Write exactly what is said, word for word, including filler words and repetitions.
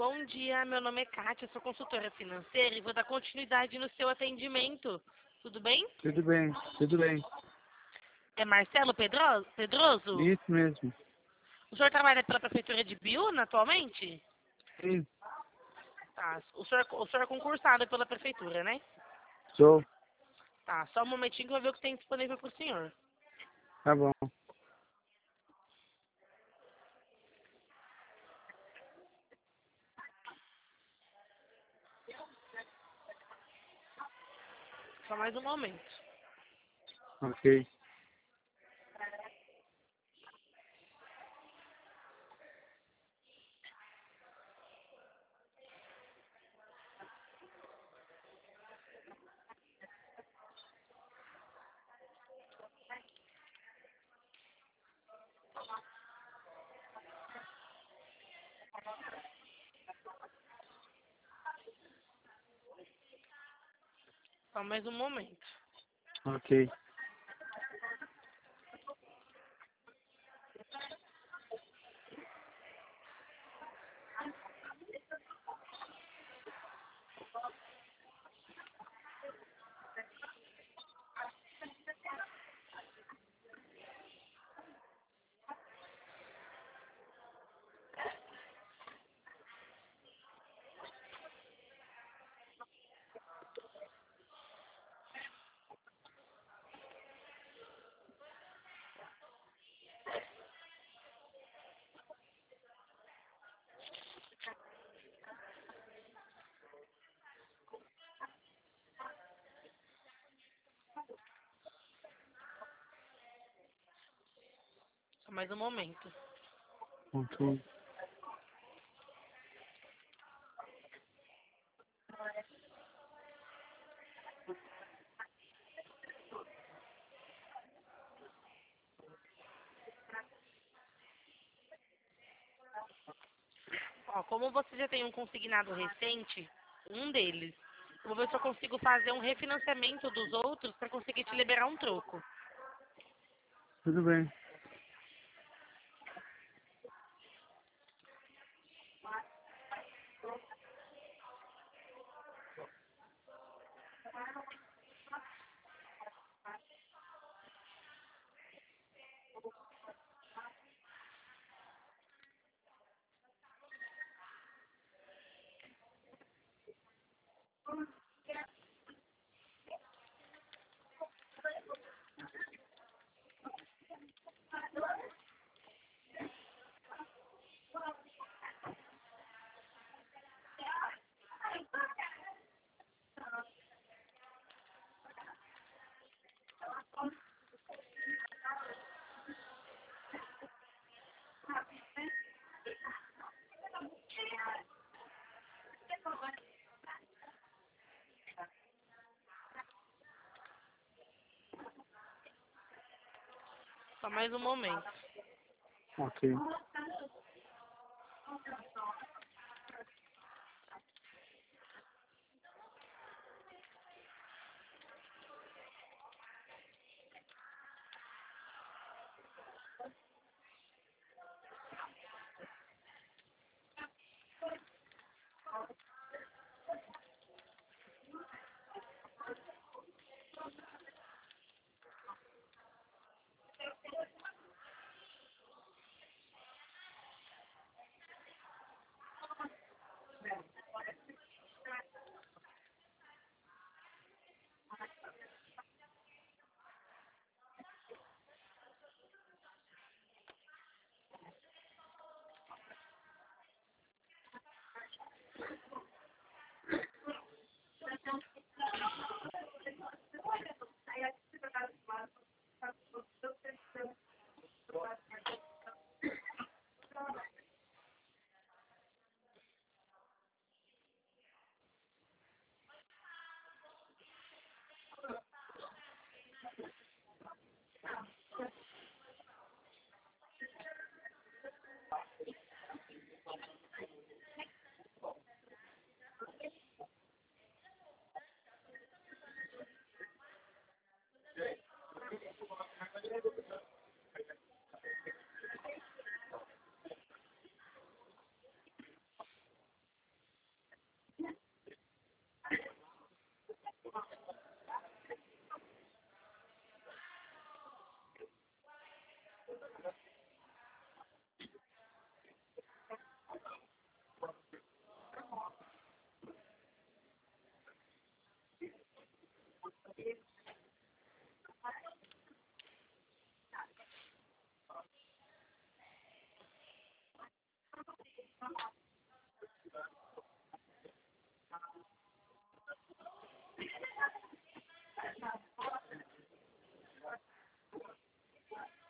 Bom dia, meu nome é Kátia, sou consultora financeira e vou dar continuidade no seu atendimento. Tudo bem? Tudo bem, tudo bem. É Marcelo Pedro- Pedroso? Isso mesmo. O senhor trabalha pela Prefeitura de Biúna atualmente? Sim, Tá, o senhor, o senhor é concursado pela Prefeitura, né? sou. Tá, só um momentinho que eu vou ver o que tem disponível para o senhor. Tá bom. Só mais um momento. Ok. Só mais um momento. Ok. Só mais um momento. Ok. Ó, como você já tem um consignado recente, um deles, eu vou ver se eu consigo fazer um refinanciamento dos outros para conseguir te liberar um troco. Tudo bem. Só mais um momento. Ok.